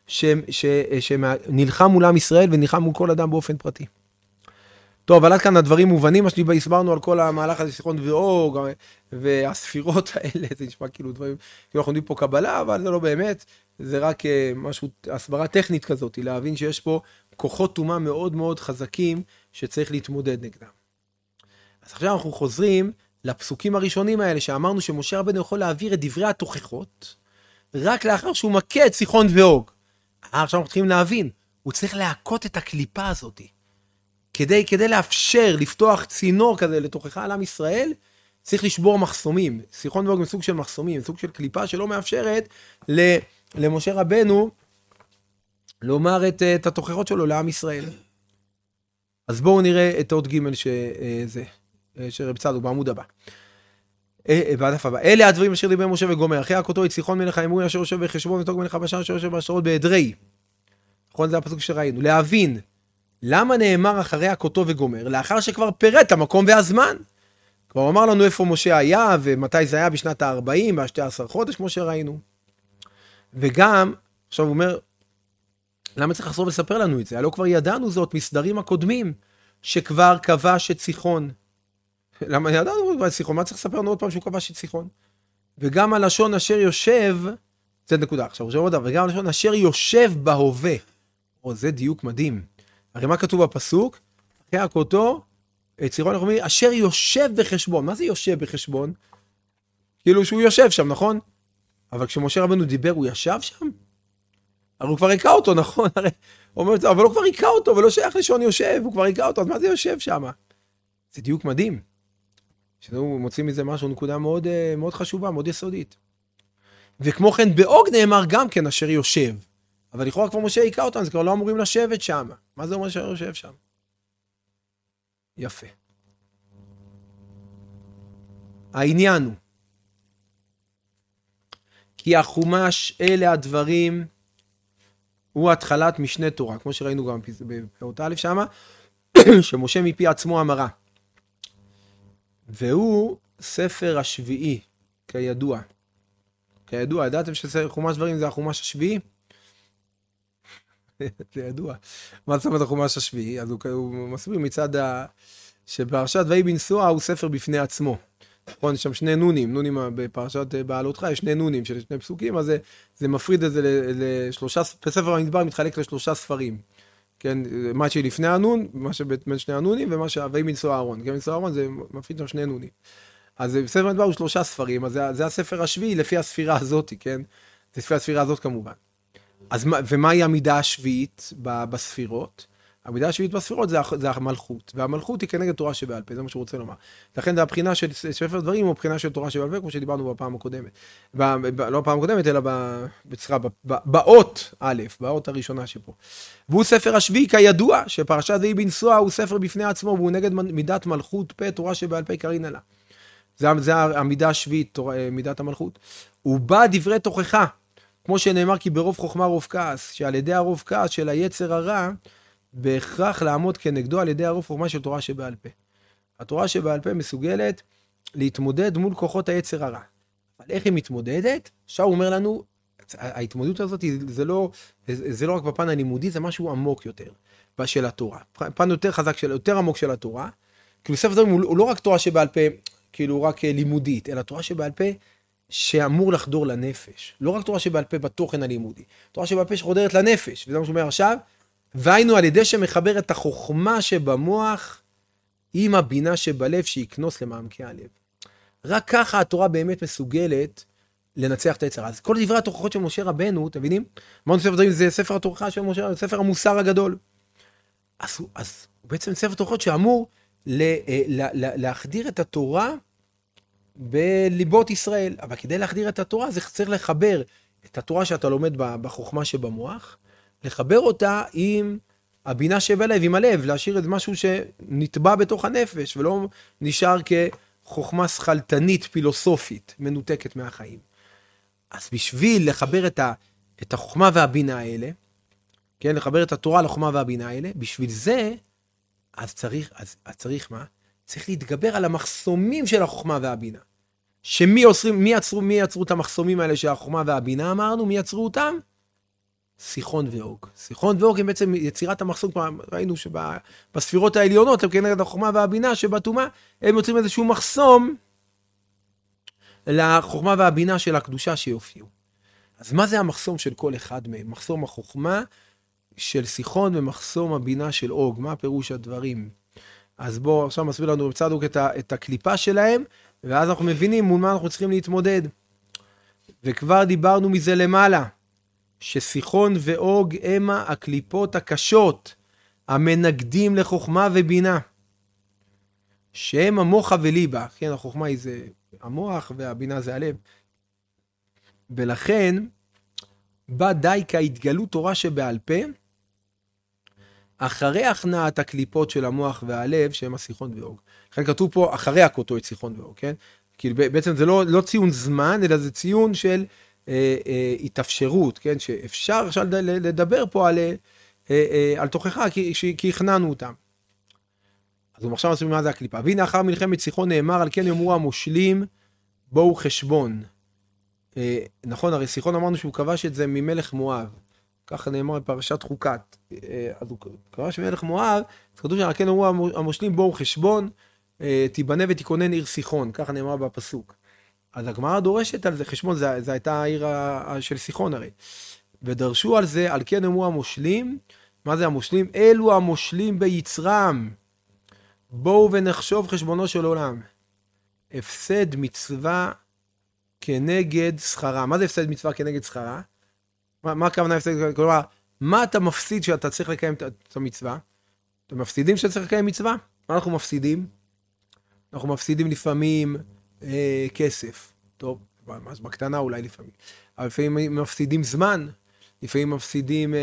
A: שנלחם מול עם ישראל ונלחם מול כל אדם באופן פרטי. טוב, אבל עד כאן הדברים מובנים, מה שהסברנו על כל המהלך הזה, סיחון ואוג, והספירות האלה, זה נשמע כאילו דברים, כאילו אנחנו יודעים פה קבלה, אבל זה לא באמת, זה רק משהו, הסברה טכנית כזאת, להבין שיש פה כוחות טומאה מאוד מאוד חזקים, שצריך להתמודד נגדם. אז עכשיו אנחנו חוזרים לפסוקים הראשונים האלה, שאמרנו שמשה רבנו יכול להעביר את דברי התוכחות, רק לאחר שהוא מכה את סיחון ואוג. עכשיו אנחנו צריכים להבין, הוא צריך להכות את הקליפה הזאת, כדי לאפשר, לפתוח צינור כזה לתוכחה על עם ישראל, צריך לשבור מחסומים. סיחון ואוג מסוג של מחסומים, מסוג של קליפה שלא מאפשרת למשה רבנו לומר את התוכחות שלו לעם ישראל. אז בואו נראה את עוד ג' שרב צדוק בעמוד הבא. בדף הבא. אלה הדברים אשר דיבר משה וגומר. אחרי הכותו את סיחון מלך האמורי אשר יושב בחשבון ותוג מלך הבשן אשר יושב באשרות באדרי. נכון, זה הפסוק שראינו. להבין למה נאמר אחרי הכותו וגומר, לאחר שכבר פירט המקום והזמן. כבר אמר לנו איפה משה היה ומתי זה היה בשנת ה-40, ב-12 חודש כמו שראינו. וגם, עכשיו הוא אומר, למה צריך לחזור ולספר לנו את זה? הלא כבר ידענו זאת מסדרים הקודמים, שכבר כבש את סיחון. למה ידענו סיחון, מה צריך לספר לנו עוד פעם שהוא כבש את סיחון? וגם הלשון אשר יושב, זה נקודה עכשיו, וגם הלשון אשר יושב בהווה. או, זה דיוק מדהים. הרי מה כתוב בפסוק? אחרי הכותו, סיחון אנחנו אומרים, אשר יושב בחשבון. מה זה יושב בחשבון? כאילו שהוא יושב שם, נכון? אבל כשמשה רבנו דיבר, הוא ישב שם? הרי הוא כבר היקע אותו, נכון? הרי, אבל הוא כבר היקע אותו, ולא שייך לשון יושב, הוא כבר היקע אותו, אז מה זה יושב שם? זה דיוק מדהים. שאנחנו מוצאים מזה משהו, נקודה מאוד, מאוד חשובה, מאוד יסודית. וכמו כן, באוג נאמר גם כן אשר יושב. אבל לכאורה כבר משה היקע אותם, אז כבר לא אמורים לשבת שם. מה זה אומר אשר יושב שם? יפה. העניין הוא, כי החומש אלה הדברים, הוא התחלת משנה תורה, כמו שראינו גם בפרק א' שמה, שמשה מפי עצמו אמרה. והוא ספר השביעי, כידוע. כידוע, ידעתם שחומש דברים זה החומש השביעי? זה ידוע. מה זאת אומרת החומש השביעי? אז הוא מסביר מצד שפרשת ויהי בנסוע הוא ספר בפני עצמו. נכון, יש שם שני נונים בפרשת בעלותך, יש שני נונים של שני פסוקים, אז זה מפריד את זה לשלושה, בספר המדבר מתחלק לשלושה ספרים. כן, מה שלפני הנון, מה שבין שני הנונים, ומה שהווי מנסוע אהרון. כן, מנסוע אהרון זה מפריד שם שני נונים. אז בספר המדבר הוא שלושה ספרים, אז זה הספר השביעי לפי הספירה הזאת, כן? זה לפי הספירה הזאת כמובן. אז ומהי המידה השביעית בספירות? המידה השביעית בספירות זה המלכות, והמלכות היא כנגד תורה שבעל פה, זה מה שהוא רוצה לומר. לכן זה הבחינה של ספר דברים, או הבחינה של תורה שבעל פה, כמו שדיברנו בפעם הקודמת. לא בפעם הקודמת, אלא באות א', באות הראשונה שפה. והוא ספר השביעי כידוע, שפרשת ויהי בנסוע הוא ספר בפני עצמו, והוא נגד מידת מלכות פה, תורה שבעל פה קרין עלה. זה המידה השביעית, מידת המלכות. הוא בא דברי תוכחה, כמו שנאמר כי ברוב חוכמה רוב כעס, שעל ידי הרוב כעס של היצר הרע, בהכרח לעמוד כנגדו על ידי הרוב חוכמה של תורה שבעל פה. התורה שבעל פה מסוגלת להתמודד מול כוחות היצר הרע. אבל איך היא מתמודדת? עכשיו הוא אומר לנו, ההתמודדות הזאת זה לא רק בפן הלימודי, זה משהו עמוק יותר של התורה. פן יותר חזק, יותר עמוק של התורה. כאילו ספר דברים הוא לא רק תורה שבעל פה, כאילו רק לימודית, אלא תורה שבעל פה שאמור לחדור לנפש. לא רק תורה שבעל פה בתוכן הלימודי, תורה שבעל פה שחודרת לנפש. וזה מה שהוא אומר עכשיו, והיינו על ידי שמחבר את החוכמה שבמוח עם הבינה שבלב שיקנוס למעמקי הלב. רק ככה התורה באמת מסוגלת לנצח את היצר. אז כל דברי התוכחות של משה רבנו, אתם מבינים? אמרנו ספר דברים, זה ספר התוכחה של משה רבנו, ספר המוסר הגדול. אז הוא בעצם ספר תוכחות שאמור להחדיר את התורה בליבות ישראל. אבל כדי להחדיר את התורה, זה צריך לחבר את התורה שאתה לומד בחוכמה שבמוח, לחבר אותה עם הבינה שבלב, עם הלב, להשאיר את משהו שנטבע בתוך הנפש, ולא נשאר כחוכמה שכלתנית, פילוסופית, מנותקת מהחיים. אז בשביל לחבר את החוכמה והבינה האלה, כן, לחבר את התורה לחוכמה והבינה האלה, בשביל זה, אז צריך מה? צריך להתגבר על המחסומים של החוכמה והבינה. שמי יצרו את המחסומים האלה של החוכמה והבינה, אמרנו, מי יצרו אותם? סיחון ואוג. סיחון ואוג הם בעצם יצירת המחסום, ראינו שבספירות העליונות, כנגד החוכמה והבינה שבתומה, הם יוצרים איזשהו מחסום לחוכמה והבינה של הקדושה שיופיעו. אז מה זה המחסום של כל אחד מהם? מחסום החוכמה של סיחון ומחסום הבינה של אוג. מה פירוש הדברים? אז בואו עכשיו מסביר לנו בצדוק את הקליפה שלהם, ואז אנחנו מבינים מול מה אנחנו צריכים להתמודד. וכבר דיברנו מזה למעלה. שסיחון ואוג המה הקליפות הקשות המנגדים לחוכמה ובינה, שהם המוח וליבה. כן, החוכמה היא זה המוח והבינה זה הלב. ולכן בא די כהתגלות תורה שבעל פה אחרי הכנעת הקליפות של המוח והלב שהם הסיחון ואוג. לכן כתוב פה אחרי הכותו את סיחון ואוג, כן? כי בעצם זה לא ציון זמן, אלא זה ציון של התאפשרות, כן? שאפשר עכשיו לדבר פה על תוכחה, כי הכנענו אותם. אז הוא עכשיו מסביר מה זה הקליפה. והנה אחר מלחמת סיחון נאמר, על כן יאמרו המושלים, בואו חשבון. נכון, הרי סיחון אמרנו שהוא כבש את זה ממלך מואב. ככה נאמר בפרשת חוקת. אז הוא כבש ממלך מואב, אז כתוב שעל כן יאמרו המושלים, בואו חשבון. תיבנה ותיכונן עיר סיחון, ככה נאמר בפסוק. אז הגמרא דורשת על זה, חשבון, זה הייתה העיר של סיחון הרי. ודרשו על זה, על כן אמרו המושלים, מה זה המושלים? אלו המושלים ביצרם. בואו ונחשוב חשבונו של עולם. הפסד מצווה כנגד שכרה. מה זה הפסד מצווה כנגד שכרה? מה הכוונה הפסד? כלומר, מה אתה מפסיד שאתה צריך לקיים את המצווה? אתם מפסידים שאתה צריך לקיים מצווה? מה אנחנו מפסידים? אנחנו מפסידים לפעמים כסף. טוב, אז בקטנה אולי לפעמים. אבל לפעמים מפסידים זמן, לפעמים מפסידים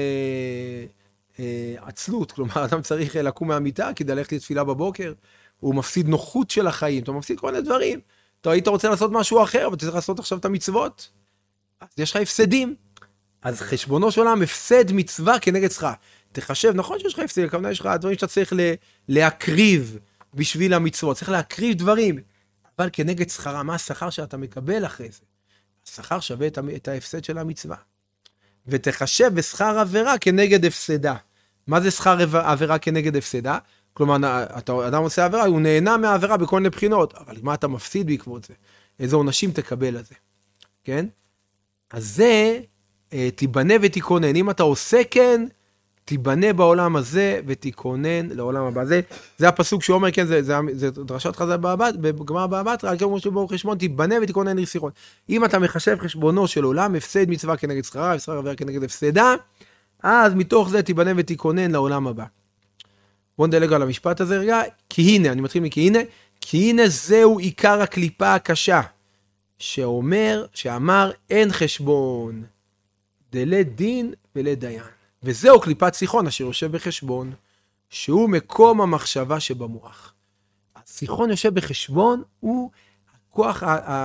A: עצלות. כלומר, אדם צריך לקום מהמיטה כדי ללכת לתפילה בבוקר. הוא מפסיד נוחות של החיים, אתה מפסיד כל מיני דברים. אתה היית רוצה לעשות משהו אחר, אבל אתה צריך לעשות עכשיו את המצוות. אז יש לך הפסדים. אז חשבונו של עולם, הפסד מצווה כנגד שכר. תחשב, נכון שיש לך הפסד, כמובן יש לך דברים שאתה צריך להקריב בשביל המצוות. צריך להקריב דברים, אבל כנגד שכרה, מה השכר שאתה מקבל אחרי זה? השכר שווה את ההפסד של המצווה. ותחשב בשכר עבירה כנגד הפסדה. מה זה שכר עבירה כנגד הפסדה? כלומר, אדם עושה עבירה, הוא נהנה מהעבירה בכל מיני בחינות, אבל מה אתה מפסיד בעקבות זה? איזה עונשים תקבל על זה, כן? אז זה, תיבנה ותיכונן. אם אתה עושה כן, תיבנה בעולם הזה ותיכונן לעולם הבא. זה הפסוק שאומר, כן, זה דרשת חז"ל בגמרא בבא בתרא, על כן אומרים שבו חשבון, תיבנה ותיכונן עיר סיחון. אם אתה מחשב חשבונו של עולם, הפסד מצווה כנגד שכרה, ושכר עבירה כנגד הפסדה, אז מתוך זה תיבנה ותיכונן לעולם הבא. בואו נדלג על המשפט הזה רגע, כי הנה, אני מתחיל כי הנה זהו עיקר הקליפה הקשה, שאמר אין חשבון, דלית דין ולית דיין. וזהו קליפת סיחון אשר יושב בחשבון, שהוא מקום המחשבה שבמוח. הסיחון יושב בחשבון, הוא כוח,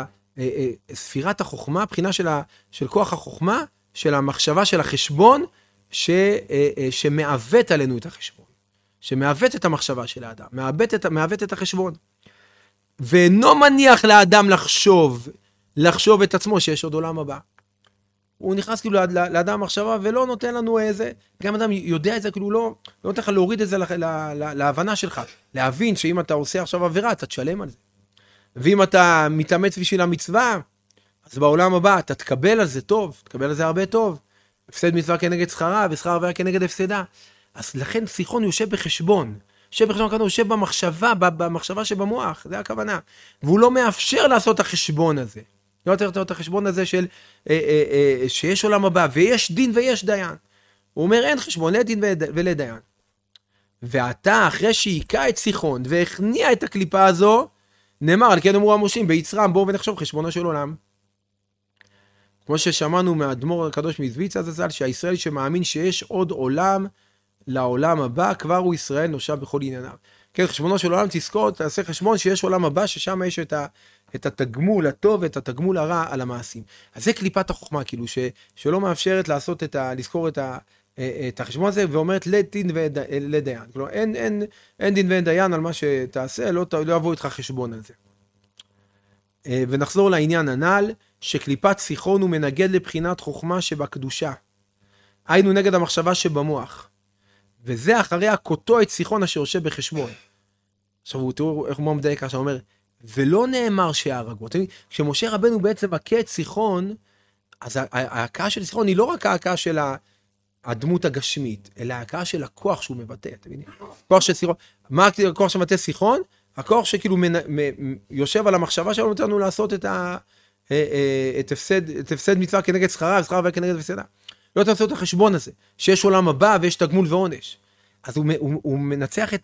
A: ספירת החוכמה, בחינה של כוח החוכמה, של המחשבה של החשבון, שמעוות עלינו את החשבון. שמעוות את המחשבה של האדם, מעוות את החשבון. ואינו מניח לאדם לחשוב את עצמו שיש עוד עולם הבא. הוא נכנס כאילו לאדם מחשבה ולא נותן לנו איזה, גם אדם יודע את זה, כאילו לא נותן לך להוריד את זה להבנה שלך. להבין שאם אתה עושה עכשיו עבירה, אתה תשלם על זה. ואם אתה מתאמץ בשביל המצווה, אז בעולם הבא אתה תקבל על זה טוב, תקבל על זה הרבה טוב. הפסד מצווה כנגד שכרה, ושכר עבירה כנגד הפסדה. אז לכן סיחון יושב בחשבון. יושב במחשבה שבמוח, זה הכוונה. והוא לא מאפשר לעשות את החשבון הזה. לא יותר את החשבון הזה של שיש עולם הבא, ויש דין ויש דיין. הוא אומר אין חשבון, אין דין ולית דיין. ואתה, אחרי שהיכה את סיחון, והכניע את הקליפה הזו, נאמר, על כן אמרו המושלים, ביצרם, בואו ונחשוב חשבונו של עולם. כמו ששמענו מהאדמו"ר הקדוש מזוויצה זצ"ל, שהישראל שמאמין שיש עוד עולם לעולם הבא, כבר הוא ישראל נושב בכל ענייניו. כן, חשבונו של עולם תזכור, תעשה חשבון שיש עולם הבא, ששם יש את התגמול הטוב ואת התגמול הרע על המעשים. אז זה קליפת החוכמה, כאילו, שלא מאפשרת לעשות לזכור את החשבון הזה, ואומרת לדין ולדיין. כלומר, אין דין ואין דיין על מה שתעשה, לא יבוא איתך חשבון על זה. ונחזור לעניין הנ"ל, שקליפת סיחון הוא מנגד לבחינת חוכמה שבקדושה. היינו נגד המחשבה שבמוח. וזה אחרי הקוטו את סיחון אשר יושב בחשבון. עכשיו, תראו איך הוא מדייק עכשיו, הוא אומר, ולא נאמר שהרגו. כשמשה רבנו בעצם הכה את סיחון, אז ההכאה של סיחון היא לא רק ההכאה של הדמות הגשמית, אלא ההכאה של הכוח שהוא מבטא. אתם מבינים? כוח של סיחון. מה הכוח שמבטא סיחון? הכוח שכאילו יושב על המחשבה שלו, נותן לנו לעשות את הפסד מצווה כנגד שכרה, ושכרה וכנגד הפסדה. לא תעשו את החשבון הזה, שיש עולם הבא ויש תגמול ועונש. אז הוא מנצח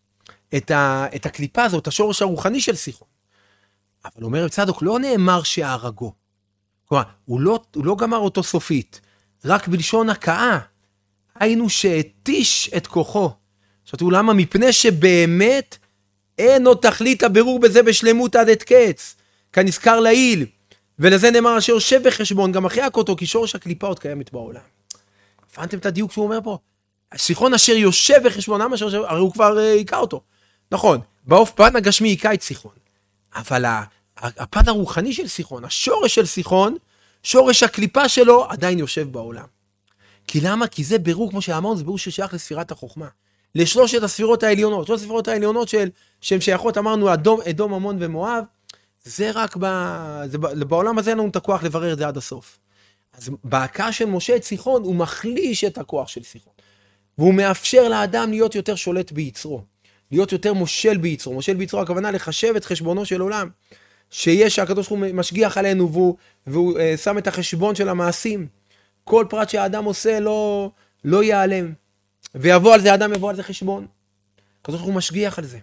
A: את הקליפה הזאת, השורש הרוחני של סיחון. אבל אומר רב צדוק, לא נאמר שהרגו. כלומר, הוא לא גמר אותו סופית, רק בלשון הכאה. היינו שהתיש את כוחו. עכשיו תראו למה? מפני שבאמת אין עוד תכלית הבירור בזה בשלמות עד את קץ. כנזכר לעיל. ולזה נאמר אשר יושב בחשבון, גם אחרי הכותו, כי שורש הקליפה עוד קיימת בעולם. הבנתם את הדיוק שהוא אומר פה? הסיחון אשר יושב בחשבון, הרי הוא כבר היכה אותו. נכון, בפן הגשמי היכה את סיחון. אבל הפן הרוחני של סיחון, השורש של סיחון, שורש הקליפה שלו עדיין יושב בעולם. כי למה? כי זה בירור, כמו שאמרנו, זה בירור ששייך לספירת החוכמה. לשלושת הספירות העליונות. שלושת הספירות העליונות שהן שייכות, אמרנו, אדום, עמון ומואב, זה רק בעולם הזה אין לנו את הכוח לברר את זה עד הסוף. אז בהכאה של משה את סיחון, הוא מחליש את הכוח של סיחון. והוא מאפשר לאדם להיות יותר שולט ביצרו. להיות יותר מושל ביצרו. מושל ביצרו, הכוונה לחשב את חשבונו של עולם. שיש שהקדוש ברוך הוא משגיח עלינו, והוא שם את החשבון של המעשים. כל פרט שהאדם עושה לא ייעלם. ויבוא על זה, האדם יבוא על זה חשבון. הקדוש ברוך הוא משגיח על זה.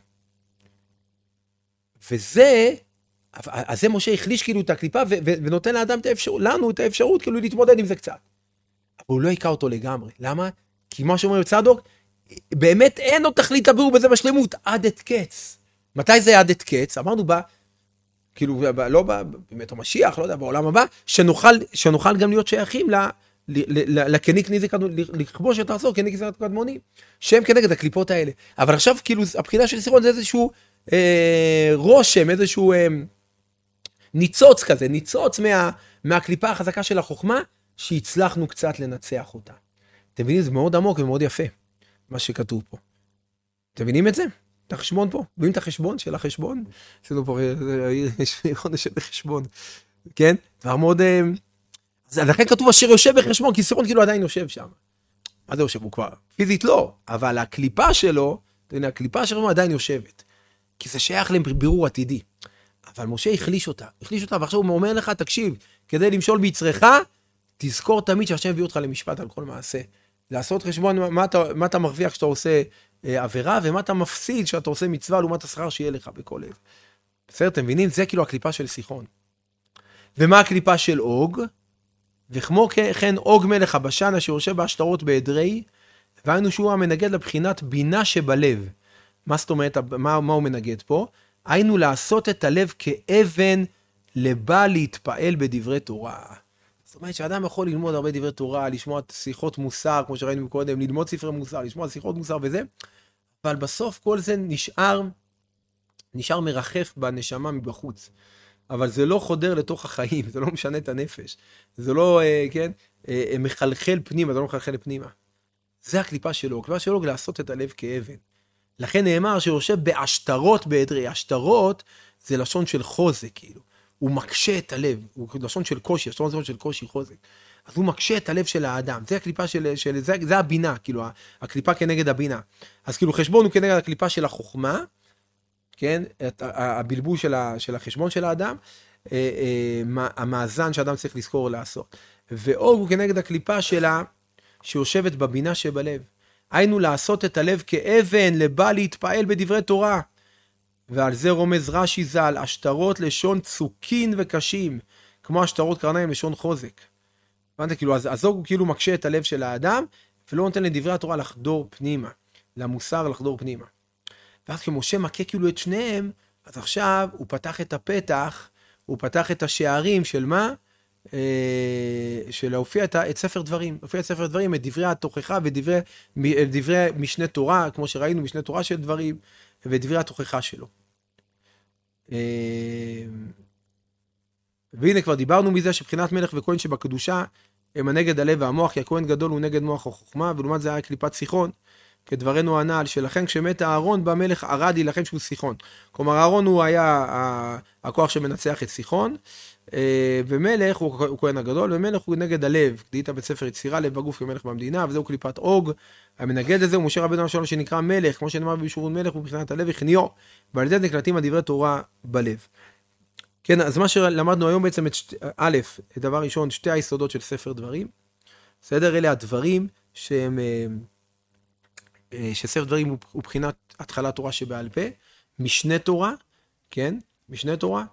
A: וזה, אז זה משה החליש כאילו את הקליפה, ונותן לאדם לנו את האפשרות כאילו להתמודד עם זה קצת. אבל הוא לא יקע אותו לגמרי. למה? כי מה שאומר צדוק, באמת אין לו תכלית הבירור בזה בשלמות, עד את קץ. מתי זה עד את קץ? אמרנו כאילו, לא באמת המשיח, לא יודע, בעולם הבא, שנוכל גם להיות שייכים לכניק ניזק, לכבוש את ארצו, כניק ניזק קדמוני, שהם כנגד הקליפות האלה. אבל עכשיו, כאילו, הבחינה של סיחון זה איזשהו רושם, איזשהו ניצוץ כזה, ניצוץ מהקליפה החזקה של החוכמה, שהצלחנו קצת לנצח אותה. אתם מבינים? זה מאוד עמוק ומאוד יפה, מה שכתוב פה. אתם מבינים את זה? את החשבון פה. מבינים את החשבון של החשבון? עשינו פה חודש של חשבון. כן? דבר מאוד... אז לכן כתוב אשר יושב בחשבון, כי סיחון כאילו עדיין יושב שם. מה זה יושב? הוא כבר פיזית לא, אבל הקליפה שלו, הקליפה שלו עדיין יושבת. כי זה שייך לבירור עתידי. אבל משה החליש אותה, ועכשיו הוא אומר לך, תקשיב, כדי למשול ביצרך, תזכור תמיד שהשם הביא אותך למשפט על כל מעשה. לעשות חשבון מה אתה מרוויח כשאתה עושה עבירה, ומה אתה מפסיד כשאתה עושה מצווה, לעומת השכר שיהיה לך בכל לב. בסדר, אתם מבינים? זה כאילו הקליפה של סיחון. ומה הקליפה של אוג? וכמו כן אוג מלך הבשן, אשר יושב בהשטרות בעדרי, והיינו שהוא המנגד לבחינת בינה שבלב. מה זאת אומרת, מה הוא מנגד פה? היינו לעשות את הלב כאבן לבא להתפעל בדברי תורה. זאת אומרת שאדם יכול ללמוד הרבה דברי תורה, לשמוע שיחות מוסר, כמו שראינו קודם, ללמוד ספרי מוסר, לשמוע שיחות מוסר וזה, אבל בסוף כל זה נשאר מרחף בנשמה מבחוץ. אבל זה לא חודר לתוך החיים, זה לא משנה את הנפש. זה לא, כן, מחלחל פנימה, זה לא מחלחל פנימה. זה הקליפה שלו, הקליפה שלו לעשות את הלב כאבן. לכן נאמר שיושב בהשטרות בעדרי. השטרות זה לשון של חוזק, כאילו. הוא מקשה את הלב, הוא לשון של קושי, השטרות זה לשון של קושי חוזק. אז הוא מקשה את הלב של האדם. זה הקליפה זה הבינה, כאילו, הקליפה כנגד הבינה. אז כאילו חשבון הוא כנגד הקליפה של החוכמה, כן, הבלבול של החשבון של האדם, המאזן שאדם צריך לזכור לעשות. ואוג הוא כנגד הקליפה שלה, שיושבת בבינה שבלב. היינו לעשות את הלב כאבן, לבא להתפעל בדברי תורה. ועל זה רומז רש"י ז"ל, השטרות לשון צוקין וקשים, כמו השטרות קרניים לשון חוזק. הבנת? כאילו, אז הוא כאילו מקשה את הלב של האדם, ולא נותן לדברי התורה לחדור פנימה, למוסר לחדור פנימה. ואז כשמשה מכה כאילו את שניהם, אז עכשיו הוא פתח את הפתח, הוא פתח את השערים של מה? של להופיע את ספר דברים, להופיע את ספר דברים, את דברי התוכחה ודברי משנה תורה, כמו שראינו, משנה תורה של דברים, ודברי התוכחה שלו. והנה כבר דיברנו מזה שבחינת מלך וכהן שבקדושה הם הנגד הלב והמוח, כי הכהן גדול הוא נגד מוח החוכמה, ולעומת זה היה קליפת סיחון, כדברנו הנעל, שלכן כשמת אהרון במלך ארד להילחם שהוא סיחון. כלומר אהרון הוא היה הכוח שמנצח את סיחון, ומלך הוא כהן הגדול, ומלך הוא נגד הלב, דהית בספר יצירה לב בגוף כמלך במדינה, וזהו קליפת אוג, המנגד הזה הוא משה רבנו שלום שנקרא מלך, כמו שנאמר בישורון מלך הוא מבחינת הלב וכניו, ועל זה נקלטים הדברי תורה בלב. כן, אז מה שלמדנו היום בעצם א', דבר ראשון, שתי היסודות של ספר דברים, בסדר? אלה הדברים שספר דברים הוא בחינת התחלת תורה שבעל פה, משנה תורה, כן? משנה תורה,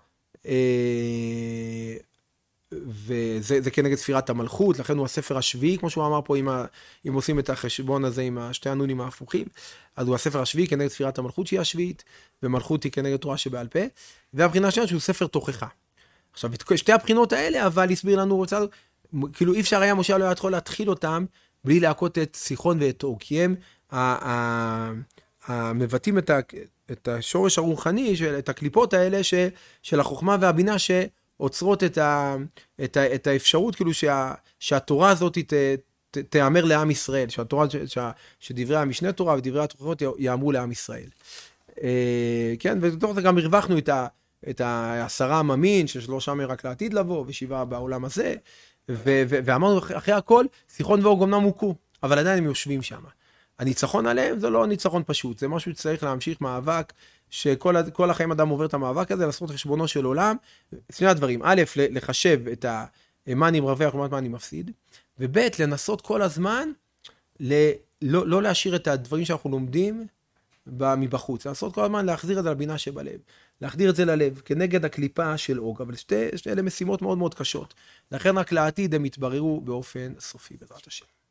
A: וזה כנגד ספירת המלכות, לכן הוא הספר השביעי, כמו שהוא אמר פה, אם עושים את החשבון הזה עם שתי הנונים ההפוכים, אז הוא הספר השביעי כנגד ספירת המלכות שהיא השביעית, ומלכות היא כנגד תורה שבעל פה, והבחינה השנייה שהוא ספר תוכחה. עכשיו, את שתי הבחינות האלה, אבל הסביר לנו, כאילו אי אפשר היה משה לא יכול להתחיל אותם, בלי להכות את סיחון ואת אוג, כי הם מבטאים את השורש הרוחני, את הקליפות האלה של החוכמה והבינה שעוצרות את האפשרות, כאילו שהתורה הזאת תאמר לעם ישראל, שהתורה, שדברי המשנה תורה ודברי התוכחות יאמרו לעם ישראל. כן, ובתוך זה גם הרווחנו את 10 עממים, ש3 רק לעתיד לבוא, ו7 בעולם הזה, ואמרנו אחרי הכל, סיחון ואוג אמנם הוכו, אבל עדיין הם יושבים שם. הניצחון עליהם זה לא ניצחון פשוט, זה משהו שצריך להמשיך מאבק, שכל החיים אדם עובר את המאבק הזה, לעשות חשבונו של עולם, שני הדברים, א', לחשב את מה אני מרוויח ומה אני מפסיד, וב', לנסות כל הזמן, לא להשאיר את הדברים שאנחנו לומדים מבחוץ, לעשות כל הזמן להחזיר את זה לבינה שבלב, להחדיר את זה ללב, כנגד הקליפה של אוג, אבל שתי אלה משימות מאוד מאוד קשות, לכן רק לעתיד הם יתבררו באופן סופי בעזרת השם.